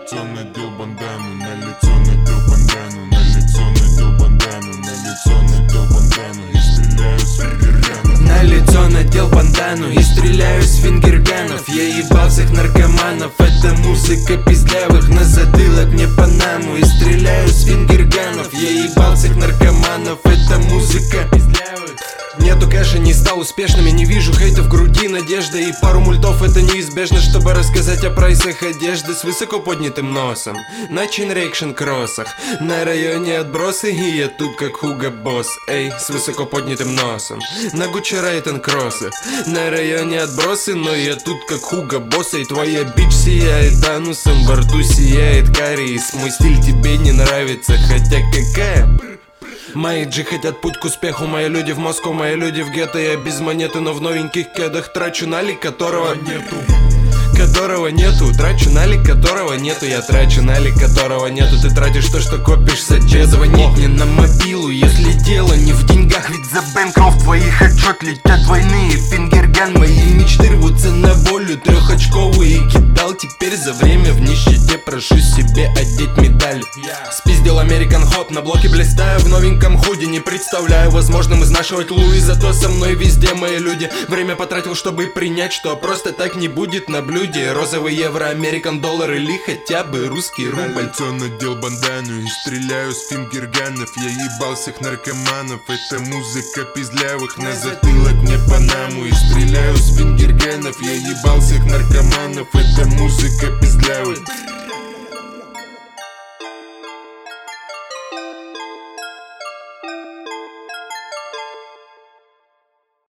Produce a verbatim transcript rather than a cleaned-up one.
лицо надел бандану, на лицо надел бандану, на лицо надел бандану, на лицо надел бандану и стреляю с фингерганов. На лицо надел бандану и стреляю с фингерганов. Я ебал всех наркоманов, это музыка пиздлявых. На затылок мне панаму и стреляю с фингерганов. Я ебал всех наркоманов, это музыка пиздлявых. Нету кэша, не стал успешным, я не вижу хейта в груди, надежда и пару мультов. Это неизбежно, чтобы рассказать о прайсах одежды с высоко поднятым носом. На чейн-реакшн кроссах, на районе отбросы, и я тут как Хуго Босс. Эй, с высоко поднятым носом. На Гуччи Райтон кроссах, на районе отбросы, но я тут как Хуго Босс. И твоя бич сияет анусом, во рту сияет кариес. Мой стиль тебе не нравится, хотя какая... Мои джи хотят путь к успеху, мои люди в Москву, мои люди в гетто. Я без монеты, но в новеньких кедах трачу налик, которого нету. Которого нету, трачу налик, которого нету. Я трачу налик, которого нету. Ты тратишь то, что копишь с отчет. Звонить мне на мобилу, если дело не в деньгах. Ведь за бэнков твоих отчет летят двойные фингерган. Мои мечты рвутся на волю, трехочковые кидал. Теперь за время в нищете прошу себе одеть медаль. Спиздил American Hot, на блоке блистаю в новеньком худи. Не представляю возможным изнашивать Луи, зато со мной везде мои люди. Время потратил, чтобы принять, что просто так не будет на блюде. Розовый евро, американ доллар или хотя бы русский рубль. На лицо надел бандану и стреляю с фингерганов. Я ебал всех наркоманов, это музыка пиздлявых. На затылок мне панаму и стреляю с фингерганов. Я ебал всех наркоманов, это музыка пиздлявых.